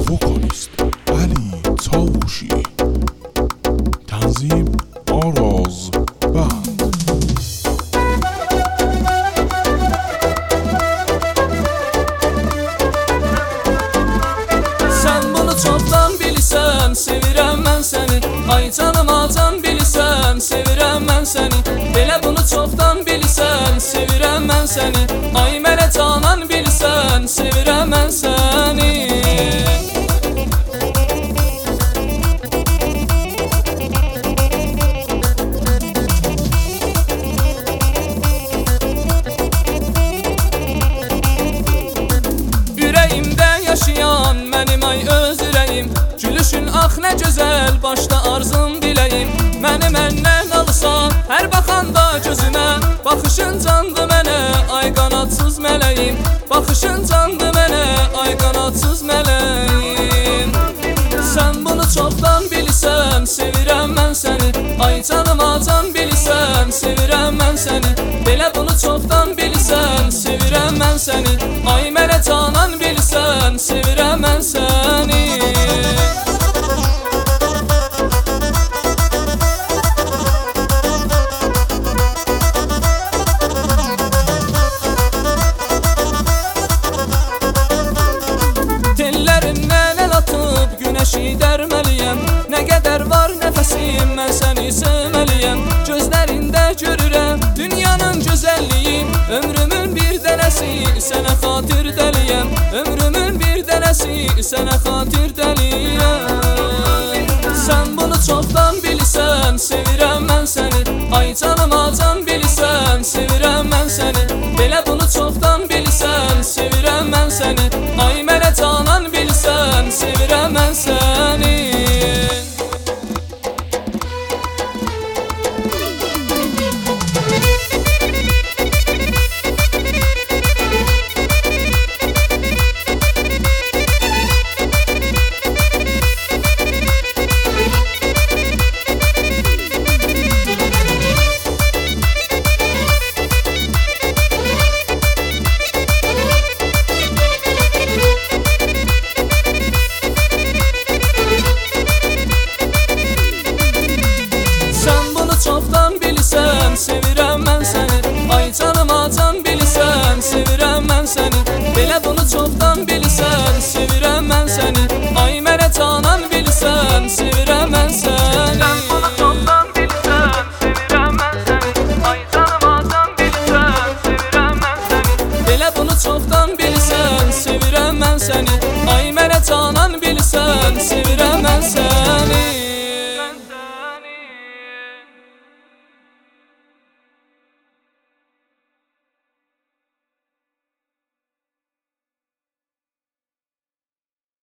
vokalist Ali Çavuşi, Tanzim Araz Band. Sen bunu çoktan bilirsən, sevirəm mən səni. Ay canım acan bilirsən, sevirəm mən səni. Belə bunu çoktan bilirsən, sevirəm mən səni. Ay mənə canan bilirsən, sevirəm mən səni. Ürəyimdə yaşayan mənim ay öz ürəyim, gülüşün ax nə gözəl, başda arzum diləyim. Məni məndən alsan, hər baxanda gözümə, baxışın candı mənə, ay qanadsız mələyim. Baxışın candı mənə, ay qanadsız mələyim. Sən bunu çoxdan bilirsən, sevirəm mən səni. Ay canım acan bilirsən, sevirəm mən səni. Belə bunu çoxdan bilirsən, sevirəm mən səni. Ay mənə canan bilirsən, sevirəm mən səni. Tellərindən əl atıb günəşi dərməliyəm. Nə qədər var nəfəsim, mən səni sevməliyəm. Gözlərində görürəm dünyanın gözəlliyi. Ömrümün bir dənəsi sənə xatir dəliyəm. Ömrümün bir dənəsi sənə xatir dəliyəm. Sən bunu çoxdan bilirsən, sevirəm mən səni. Ay canım acan bilirsən, sevirəm mən səni. Belə bunu çoxdan bilirsən, sevirəm mən səni. Ay mənə canan bilirsən, sevirəm mən səni. Çoxdan bilirsən, sevirəm mən səni. Ay canım acan bilirsən, sevirəm mən səni. Belə bunu çoxdan bilirsən, sevirəm mən səni. Ay mənə canan bilirsən, sevirəm mən səni. Sən bunu çoxdan bilirsən, sevirəm mən səni. Ay canım acan bilirsən, sevirəm mən səni. Belə bunu çoxdan bilirsən, sevirəm mən səni. Ay mənə canan bilirsən, sevirəm mən səni.